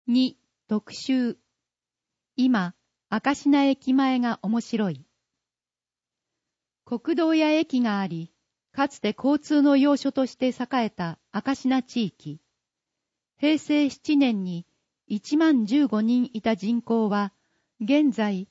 2、特集。今、明科駅前が面白い。国道や駅があり、かつて交通の要所として栄えた明科地域。平成7年に115人いた人口は、現在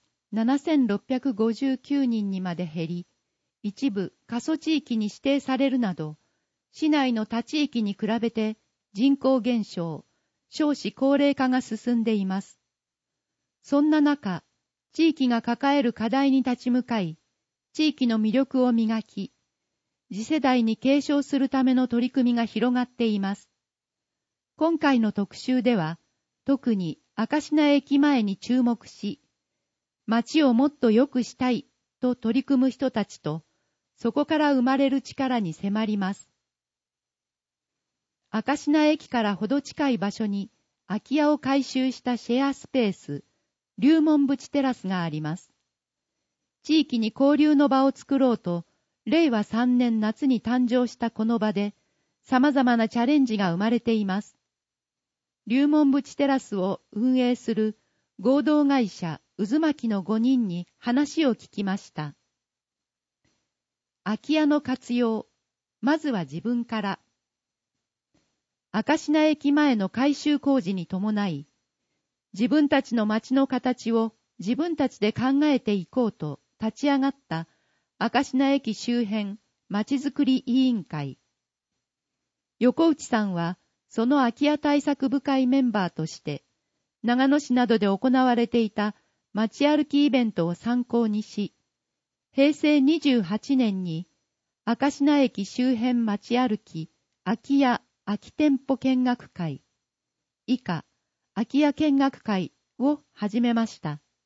7659人にまで減り、一部過疎地域に指定されるなど、市内の他地域に比べて人口減少、少子高齢化が進んでいます。そんな中、地域が抱える課題に立ち向かい、地域の魅力を磨き、次世代に継承するための取り組みが広がっています。今回の特集では、特に明科駅前に注目し、街をもっと良くしたいと取り組む人たちと、そこから生まれる力に迫ります。明科駅からほど近い場所に空き家を改修したシェアスペース、龍門淵テラスがあります。地域に交流の場を作ろうと、令和3年夏に誕生したこの場で、様々なチャレンジが生まれています。龍門淵テラスを運営する合同会社渦巻の5人に話を聞きました。空き家の活用、まずは自分から。明科駅前の改修工事に伴い、自分たちの街の形を自分たちで考えていこうと立ち上がった明科駅周辺まちづくり委員会。横内さんはその空き家対策部会メンバーとして、長野市などで行われていた街歩きイベントを参考にし、平成28年に明科駅周辺街歩き空き家空き店舗見学会、以下、空き家見学会を始めました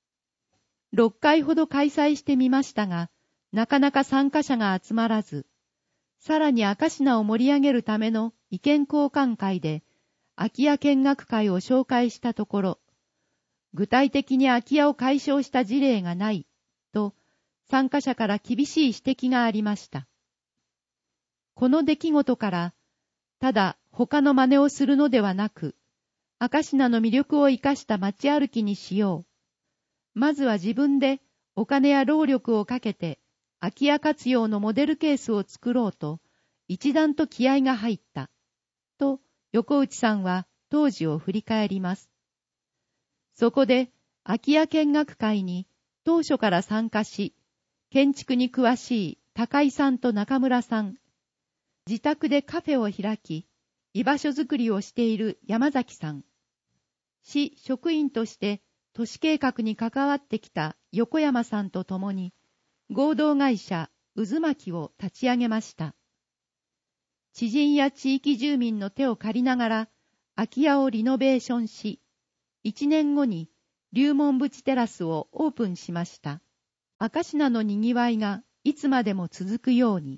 。6回ほど開催してみましたが、なかなか参加者が集まらず、さらに明科を盛り上げるための意見交換会で、空き家見学会を紹介したところ、具体的に空き家を解消した事例がない、と参加者から厳しい指摘がありました。この出来事から、ただ他の真似をするのではなく、明科の魅力を生かした街歩きにしよう。まずは自分でお金や労力をかけて空き家活用のモデルケースを作ろうと一段と気合が入った。と横内さんは当時を振り返ります。そこで空き家見学会に当初から参加し、建築に詳しい高井さんと中村さん、自宅でカフェを開き、居場所づくりをしている山崎さん、市職員として都市計画に関わってきた横山さんと共に、合同会社渦巻を立ち上げました。知人や地域住民の手を借りながら、空き家をリノベーションし、1年後に龍門淵テラスをオープンしました。明科のにぎわいがいつまでも続くように。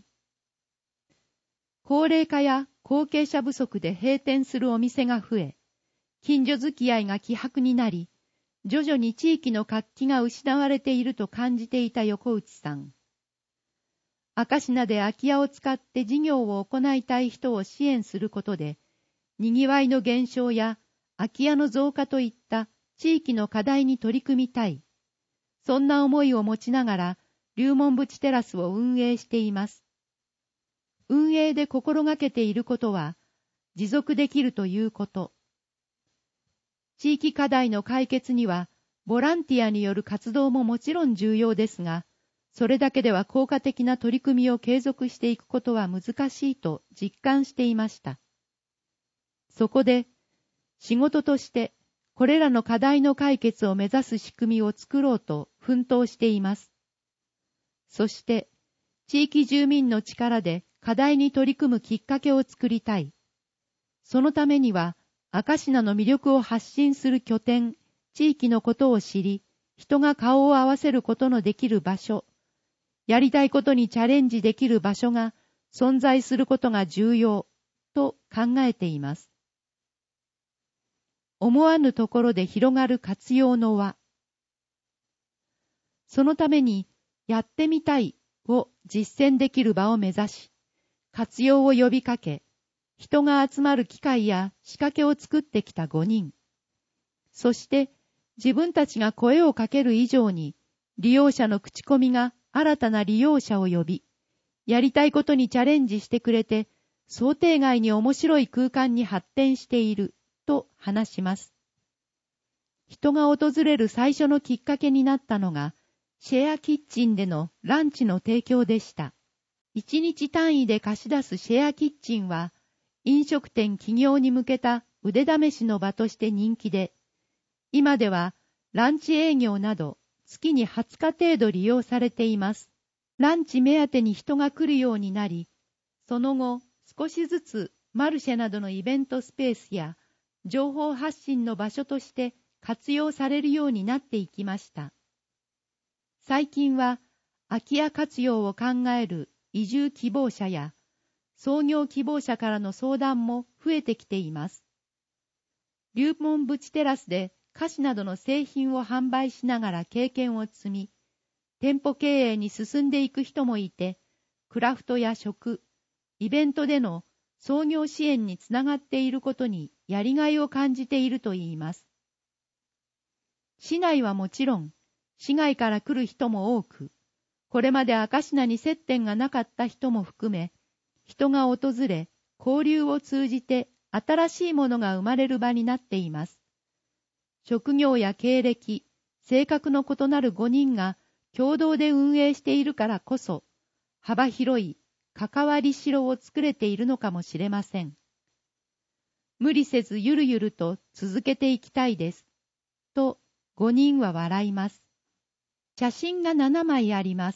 高齢化や後継者不足で閉店するお店が増え、近所付き合いが希薄になり、徐々に地域の活気が失われていると感じていた横内さん。明科で空き家を使って事業を行いたい人を支援することで、にぎわいの減少や空き家の増加といった地域の課題に取り組みたい。そんな思いを持ちながら、龍門淵テラスを運営しています。運営で心がけていることは、持続できるということ。地域課題の解決には、ボランティアによる活動ももちろん重要ですが、それだけでは効果的な取り組みを継続していくことは難しいと実感していました。そこで、仕事として、これらの課題の解決を目指す仕組みを作ろうと奮闘しています。そして、地域住民の力で課題に取り組むきっかけを作りたい。そのためには、明科の魅力を発信する拠点、地域のことを知り、人が顔を合わせることのできる場所、やりたいことにチャレンジできる場所が存在することが重要と考えています。思わぬところで広がる活用の輪。そのために、やってみたいを実践できる場を目指し、活用を呼びかけ、人が集まる機会や仕掛けを作ってきた5人。 そして自分たちが声をかける以上に、利用者の口コミが新たな利用者を呼び、やりたいことにチャレンジしてくれて、想定外に面白い空間に発展していると話します。人が訪れる最初のきっかけになったのが、シェアキッチンでのランチの提供でした。1日単位で貸し出すシェアキッチンは、飲食店起業に向けた腕試しの場として人気で、今ではランチ営業など月に20日程度利用されています。ランチ目当てに人が来るようになり、その後少しずつマルシェなどのイベントスペースや情報発信の場所として活用されるようになっていきました。最近は空き家活用を考える移住希望者や創業希望者からの相談も増えてきています。龍門淵テラスで菓子などの製品を販売しながら経験を積み、店舗経営に進んでいく人もいて、クラフトや食、イベントでの創業支援につながっていることにやりがいを感じているといいます。市内はもちろん、市外から来る人も多く、これまで明科に接点がなかった人も含め、人が訪れ、交流を通じて新しいものが生まれる場になっています。職業や経歴、性格の異なる5人が共同で運営しているからこそ、幅広い関わりしろを作れているのかもしれません。無理せずゆるゆると続けていきたいです。と5人は笑います。写真が7枚あります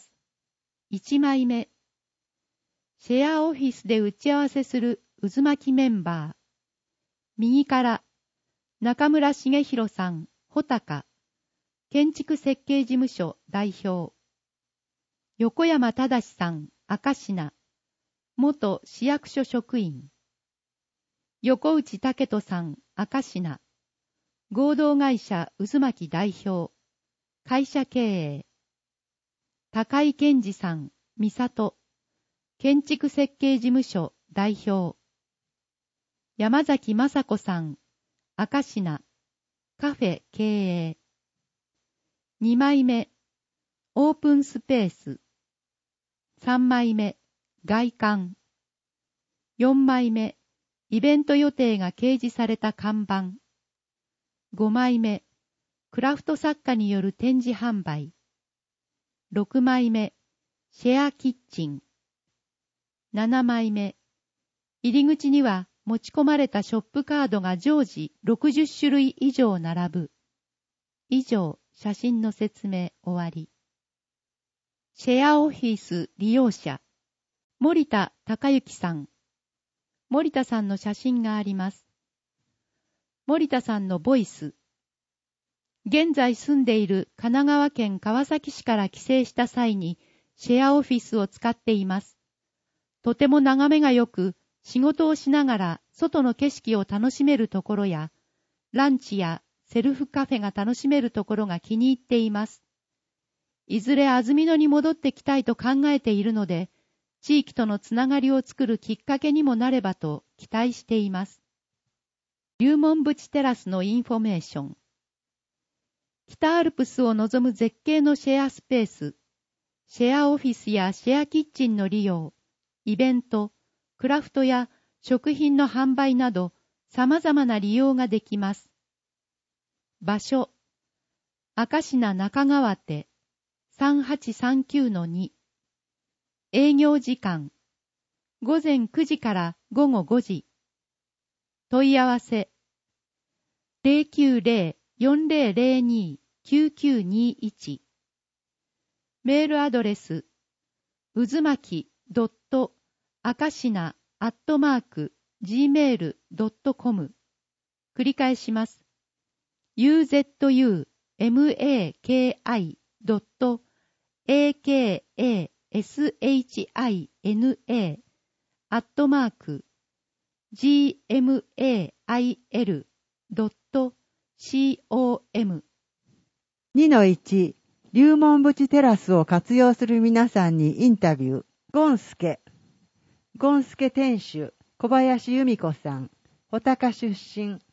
。1枚目。シェアオフィスで打ち合わせする渦巻きメンバー。右から、中村茂弘さん、穂高。建築設計事務所代表。横山忠さん、明科。元市役所職員。横内武人さん、明科。合同会社渦巻代表。会社経営。高井健二さん、三里。建築設計事務所代表。山崎雅子さん、明科。カフェ経営。2枚目、オープンスペース。3枚目、外観。4枚目、イベント予定が掲示された看板。5枚目、クラフト作家による展示販売。6枚目、シェアキッチン。7枚目、入り口には持ち込まれたショップカードが常時60種類以上並ぶ。以上、写真の説明終わり。シェアオフィス利用者、森田孝之さん。森田さんの写真があります。森田さんのボイス。現在住んでいる神奈川県川崎市から帰省した際にシェアオフィスを使っています。とても眺めが良く、仕事をしながら外の景色を楽しめるところや、ランチやセルフカフェが楽しめるところが気に入っています。いずれ安曇野に戻ってきたいと考えているので、地域とのつながりを作るきっかけにもなればと期待しています。龍門淵テラスのインフォメーション。北アルプスを望む絶景のシェアスペース、シェアオフィスやシェアキッチンの利用、イベント、クラフトや食品の販売など様々な利用ができます。場所、明科中川手 3839-2。営業時間、午前9時から午後5時。問い合わせ、090-4002-9921。メールアドレス、渦巻き.akashina@gmail.com。繰り返します。uzumaki.akashina@gmail.com。 2-1、龍門淵テラスを活用する皆さんにインタビュー。ゴンスケ店主、小林由美子さん、穂高出身。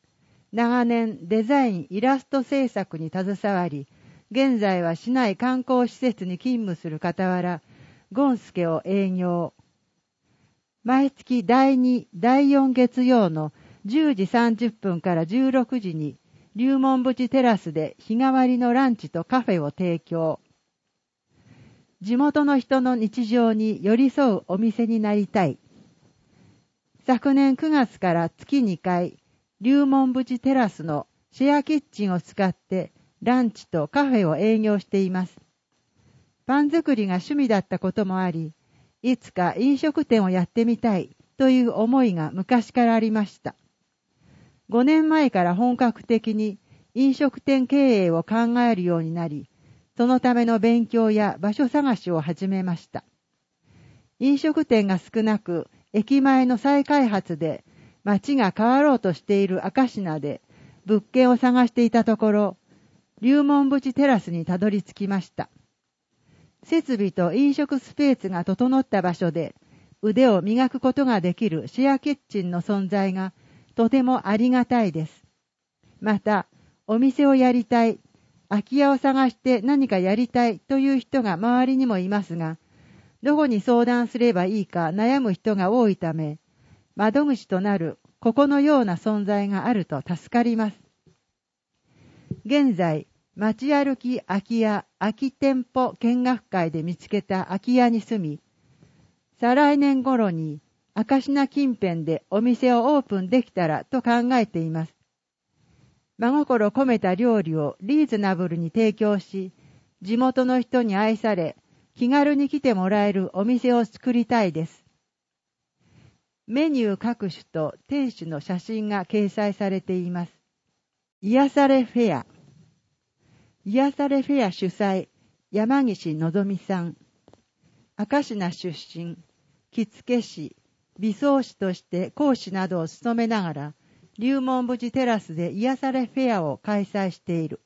長年デザイン・イラスト制作に携わり、現在は市内観光施設に勤務する傍ら、ゴンスケを営業。毎月第2、第4月曜の10時30分から16時に、龍門淵テラスで日替わりのランチとカフェを提供。地元の人の日常に寄り添うお店になりたい。昨年9月から月2回、龍門淵テラスのシェアキッチンを使ってランチとカフェを営業しています。パン作りが趣味だったこともあり、いつか飲食店をやってみたいという思いが昔からありました。5年前から本格的に飲食店経営を考えるようになり、そのための勉強や場所探しを始めました。飲食店が少なく、駅前の再開発で街が変わろうとしている明科で物件を探していたところ、龍門淵テラスにたどり着きました。設備と飲食スペースが整った場所で腕を磨くことができるシェアキッチンの存在がとてもありがたいです。また、お店をやりたい、空き家を探して何かやりたいという人が周りにもいますが、どこに相談すればいいか悩む人が多いため、窓口となるここのような存在があると助かります。現在、街歩き空き家空き店舗見学会で見つけた空き家に住み、再来年頃に明科近辺でお店をオープンできたらと考えています。真心込めた料理をリーズナブルに提供し、地元の人に愛され、気軽に来てもらえるお店を作りたいです。メニュー各種と店主の写真が掲載されています。癒されフェア。癒されフェア主催、山岸のぞみさん。明科出身、着付け師、美装師として講師などを務めながら、龍門淵テラスで癒されフェアを開催している。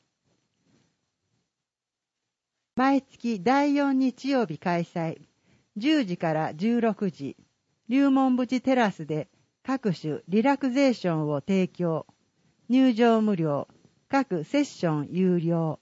毎月第4日曜日開催、10時から16時、龍門淵テラスで各種リラクゼーションを提供。入場無料、各セッション有料。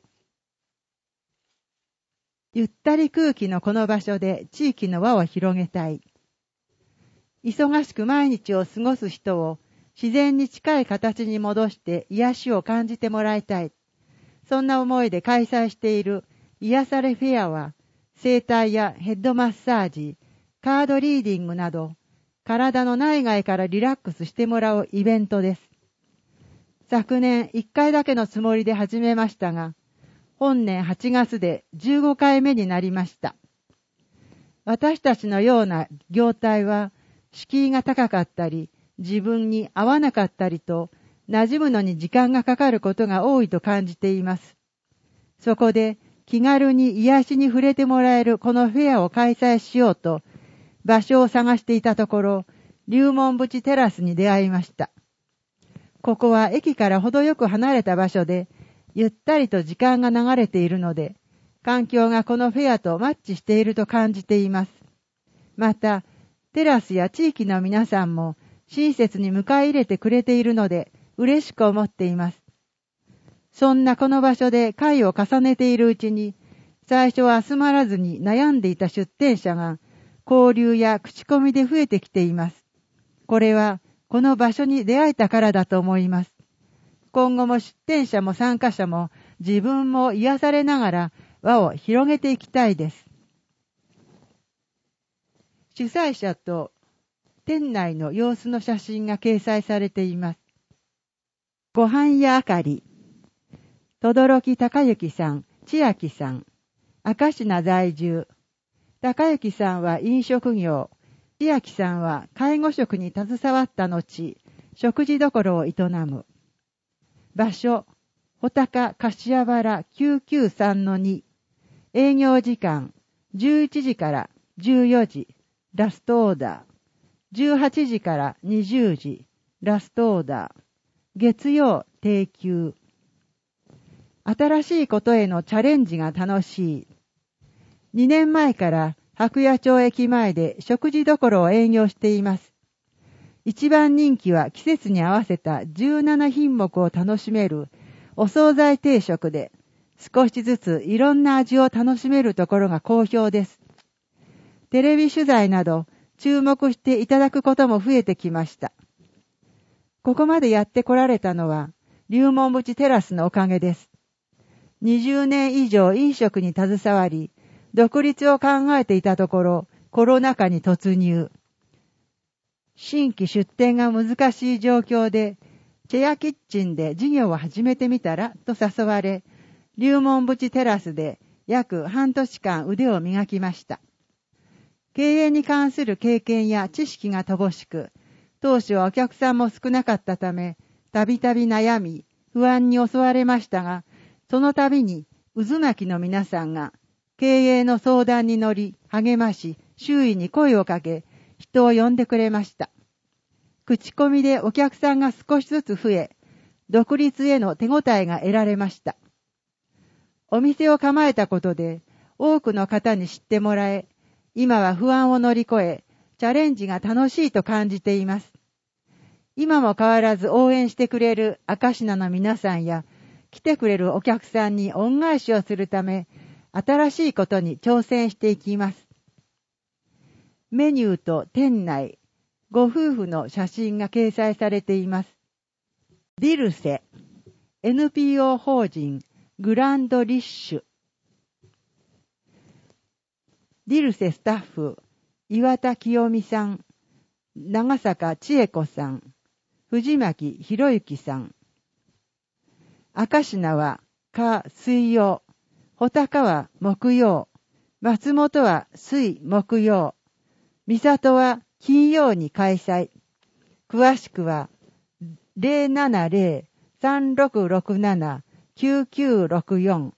ゆったり空気のこの場所で地域の輪を広げたい。忙しく毎日を過ごす人を自然に近い形に戻して癒しを感じてもらいたい。そんな思いで開催している癒されフェアは、整体やヘッドマッサージ、カードリーディングなど、体の内外からリラックスしてもらうイベントです。昨年1回だけのつもりで始めましたが、本年8月で15回目になりました。私たちのような業態は、敷居が高かったり、自分に合わなかったりと、馴染むのに時間がかかることが多いと感じています。そこで、気軽に癒しに触れてもらえるこのフェアを開催しようと、場所を探していたところ、龍門淵テラスに出会いました。ここは駅から程よく離れた場所で、ゆったりと時間が流れているので、環境がこのフェアとマッチしていると感じています。また、テラスや地域の皆さんも親切に迎え入れてくれているので、嬉しく思っています。そんなこの場所で会を重ねているうちに、最初は集まらずに悩んでいた出店者が、交流や口コミで増えてきています。これは、この場所に出会えたからだと思います。今後も出店者も参加者も自分も癒されながら輪を広げていきたいです。主催者と店内の様子の写真が掲載されています。ご飯屋あかり、轟孝之さん、千秋さん、明科在住。孝之さんは飲食業、千秋さんは介護職に携わった後、食事処を営む。場所、穂高柏原993-2。営業時間、11時から14時、ラストオーダー。18時から20時、ラストオーダー。月曜定休。新しいことへのチャレンジが楽しい。2年前から白夜町駅前で食事処を営業しています。 一番人気は季節に合わせた17品目を楽しめるお惣菜定食で、少しずついろんな味を楽しめるところが好評です。テレビ取材など注目していただくことも増えてきました。ここまでやってこられたのは龍門淵テラスのおかげです。20年以上飲食に携わり、独立を考えていたところ、コロナ禍に突入。新規出店が難しい状況で、チェアキッチンで事業を始めてみたらと誘われ、龍門淵テラスで約半年間腕を磨きました。経営に関する経験や知識が乏しく、当初はお客さんも少なかったため、たびたび悩み、不安に襲われましたが、その度に渦巻きの皆さんが経営の相談に乗り、励まし、周囲に声をかけ、人を呼んでくれました。口コミでお客さんが少しずつ増え、独立への手応えが得られました。お店を構えたことで多くの方に知ってもらえ、今は不安を乗り越え、チャレンジが楽しいと感じています。今も変わらず応援してくれる明科の皆さんや、来てくれるお客さんに恩返しをするため、新しいことに挑戦していきます。メニューと店内、ご夫婦の写真が掲載されています。ディルセ、NPO 法人グランドリッシュ。ディルセスタッフ、岩田清美さん、長坂千恵子さん、藤巻博之さん。明科は火水曜、穂高は木曜、松本は水木曜、三郷は金曜に開催。詳しくは 070-3667-9964。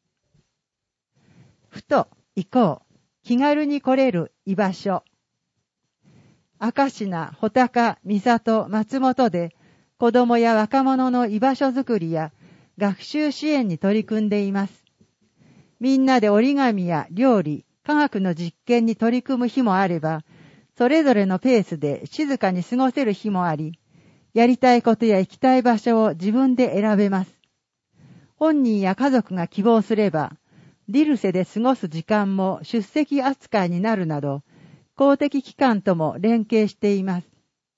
ふと行こう。気軽に来れる居場所。明科、穂高、三郷、松本で子どもや若者の居場所づくりや学習支援に取り組んでいます。みんなで折り紙や料理、科学の実験に取り組む日もあれば、それぞれのペースで静かに過ごせる日もあり、やりたいことや行きたい場所を自分で選べます。本人や家族が希望すれば、ディルセで過ごす時間も出席扱いになるなど、公的機関とも連携しています。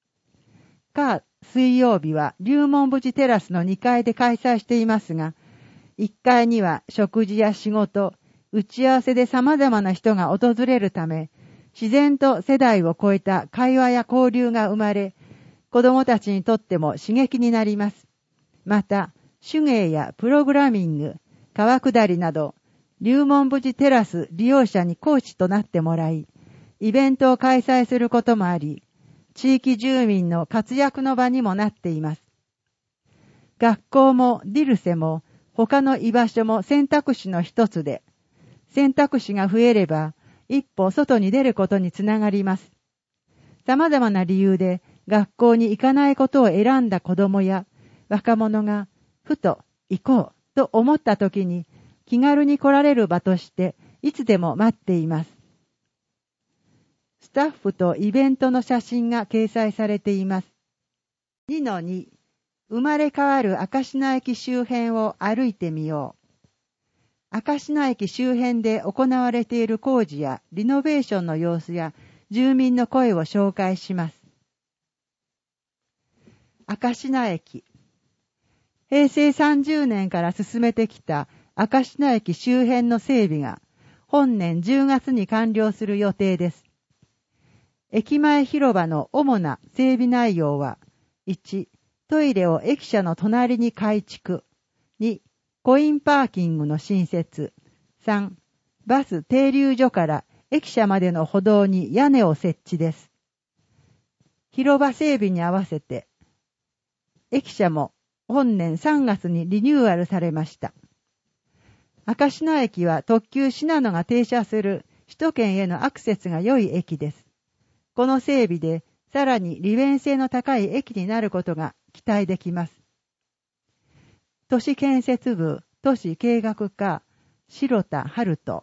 水曜日は龍門淵テラスの2階で開催していますが、1階には食事や仕事、打ち合わせで様々な人が訪れるため、自然と世代を超えた会話や交流が生まれ、子どもたちにとっても刺激になります。また、手芸やプログラミング、川下りなど、龍門淵テラス利用者に講師となってもらい、イベントを開催することもあり、地域住民の活躍の場にもなっています。学校もディルセも他の居場所も選択肢の一つで、選択肢が増えれば一歩外に出ることにつながります。様々な理由で学校に行かないことを選んだ子供や若者がふと行こうと思った時に気軽に来られる場としていつでも待っています。スタッフとイベントの写真が掲載されています。2-2、生まれ変わる明科駅周辺を歩いてみよう。明科駅周辺で行われている工事やリノベーションの様子や住民の声を紹介します。明科駅。平成30年から進めてきた明科駅周辺の整備が本年10月に完了する予定です。駅前広場の主な整備内容は、1、トイレを駅舎の隣に改築。2、コインパーキングの新設。3、バス停留所から駅舎までの歩道に屋根を設置です。広場整備に合わせて、駅舎も本年3月にリニューアルされました。明科駅は特急しなのが停車する首都圏へのアクセスが良い駅です。この整備でさらに利便性の高い駅になることが期待できます。都市建設部都市計画課白田春人。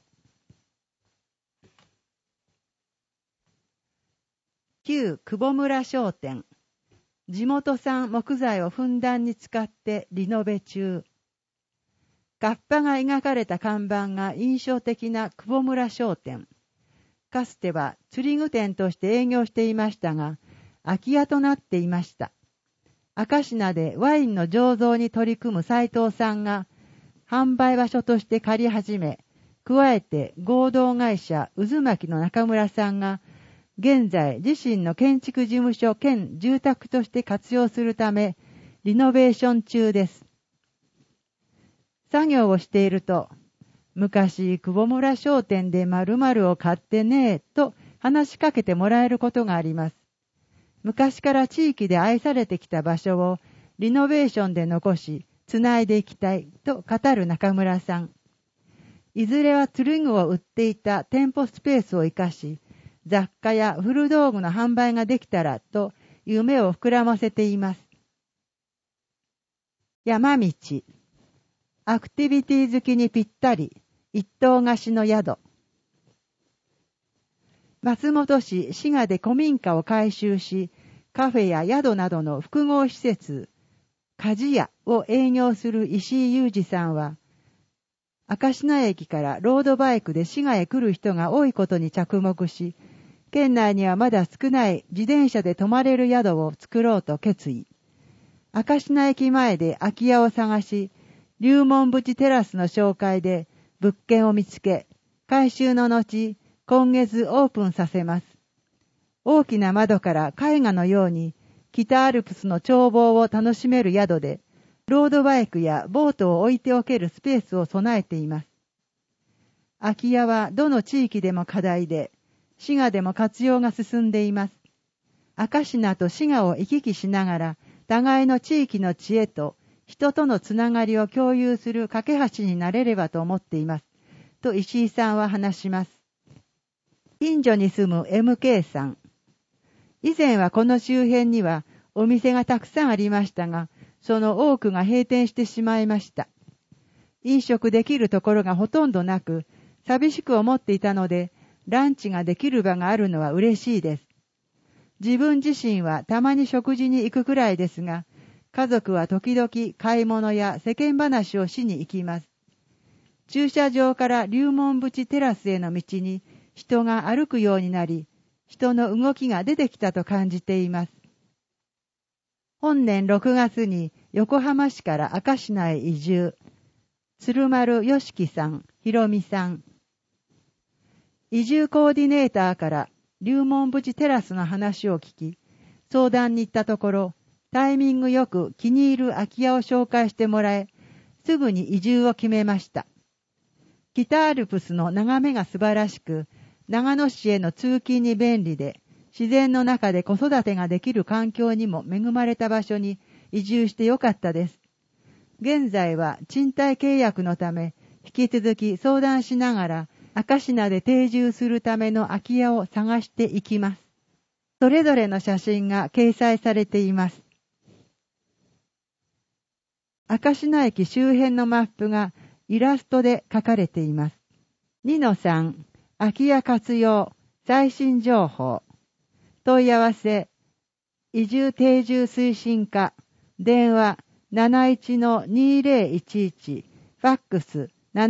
旧久保村商店。 地元産木材をふんだんに使ってリノベ中。カッパが描かれた看板が印象的な久保村商店。かつては釣り具店として営業していましたが、空き家となっていました。明科でワインの醸造に取り組む斉藤さんが、販売場所として借り始め、加えて合同会社渦巻の中村さんが、現在自身の建築事務所兼住宅として活用するため、リノベーション中です。作業をしていると、昔久保村商店で〇〇を買ってねと話しかけてもらえることがあります。昔から地域で愛されてきた場所をリノベーションで残し、つないでいきたいと語る中村さん。いずれは釣り具を売っていた店舗スペースを生かし、雑貨や古道具の販売ができたらと夢を膨らませています。山道。アクティビティ好きにぴったり。一棟貸しの宿。松本市滋賀で古民家を改修し、カフェや宿などの複合施設、鍛冶屋を営業する石井裕二さんは、明科駅からロードバイクで滋賀へ来る人が多いことに着目し、県内にはまだ少ない自転車で泊まれる宿を作ろうと決意。明科駅前で空き家を探し、龍門淵テラスの紹介で、物件を見つけ、改修の後、今月オープンさせます。大きな窓から絵画のように、北アルプスの眺望を楽しめる宿で、ロードバイクやボートを置いておけるスペースを備えています。空き家はどの地域でも課題で、滋賀でも活用が進んでいます。明科と滋賀を行き来しながら、互いの地域の知恵と、人とのつながりを共有する架け橋になれればと思っています。と石井さんは話します。近所に住む MK さん。以前はこの周辺にはお店がたくさんありましたが、その多くが閉店してしまいました。飲食できるところがほとんどなく、寂しく思っていたので、ランチができる場があるのは嬉しいです。自分自身はたまに食事に行くくらいですが、家族は時々買い物や世間話をしに行きます。駐車場から龍門淵テラスへの道に人が歩くようになり、人の動きが出てきたと感じています。本年6月に横浜市から明科へ移住。鶴丸よしきさん、ひろみさん。移住コーディネーターから龍門淵テラスの話を聞き、相談に行ったところ、タイミングよく気に入る空き家を紹介してもらえ、すぐに移住を決めました。北アルプスの眺めが素晴らしく、長野市への通勤に便利で、自然の中で子育てができる環境にも恵まれた場所に移住してよかったです。現在は賃貸契約のため、引き続き相談しながら、明科で定住するための空き家を探していきます。それぞれの写真が掲載されています。明科駅周辺のマップがイラストで書かれています。ニノさん、空き家活用、最新情報。問い合わせ、移住定住推進課、電話 71-2011、ファックス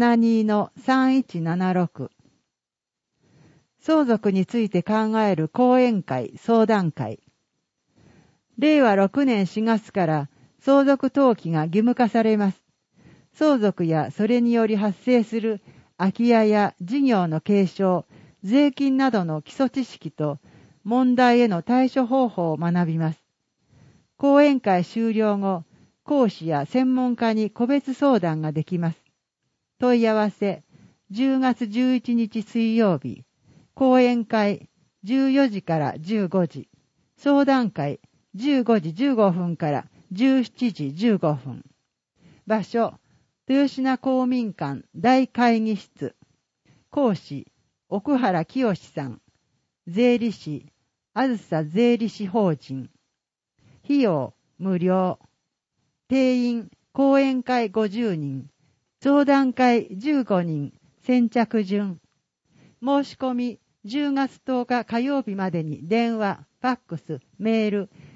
72-3176。相続について考える講演会、相談会。令和6年4月から相続登記が義務化されます。相続やそれにより発生する空き家や事業の継承、税金などの基礎知識と問題への対処方法を学びます。講演会終了後、講師や専門家に個別相談ができます。問い合わせ、10月11日水曜日、講演会14時から15時、相談会15時15分から17時15分。場所、豊品公民館大会議室。講師、奥原清さん。税理士、あずさ税理士法人。費用、無料。定員、講演会50人。相談会15人。先着順。申し込み、10月10日火曜日までに電話、ファックス、メール、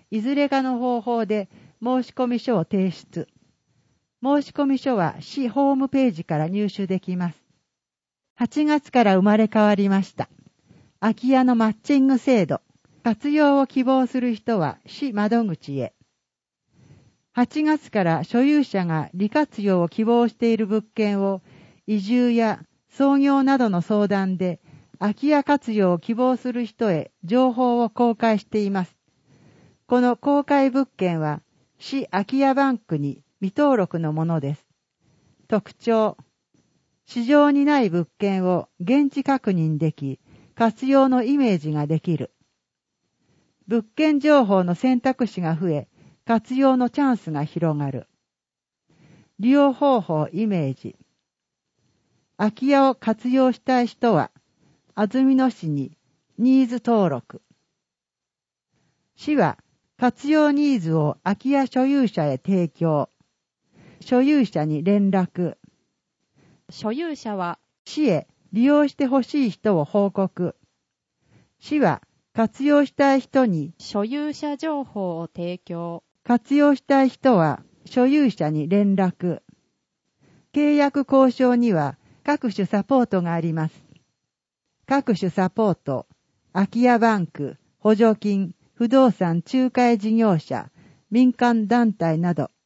いずれかの方法で申込書を提出。申込書は市ホームページから入手できます。8月から生まれ変わりました。空き家のマッチング制度。活用を希望する人は市窓口へ。8月から所有者が利活用を希望している物件を移住や創業などの相談で空き家活用を希望する人へ情報を公開しています。この公開物件は市空き家バンクに未登録のものです。特徴。市場にない物件を現地確認でき、活用のイメージができる。物件情報の選択肢が増え、活用のチャンスが広がる。利用方法イメージ。空き家を活用したい人は、安曇野市にニーズ登録。市は活用ニーズを空き家所有者へ提供。所有者に連絡。 所有者は市へ利用してほしい人を報告。市は活用したい人に所有者情報を提供。 活用したい人は所有者に連絡。契約交渉には各種サポートがあります。各種サポート、空き家バンク、補助金、不動産仲介事業者、民間団体など。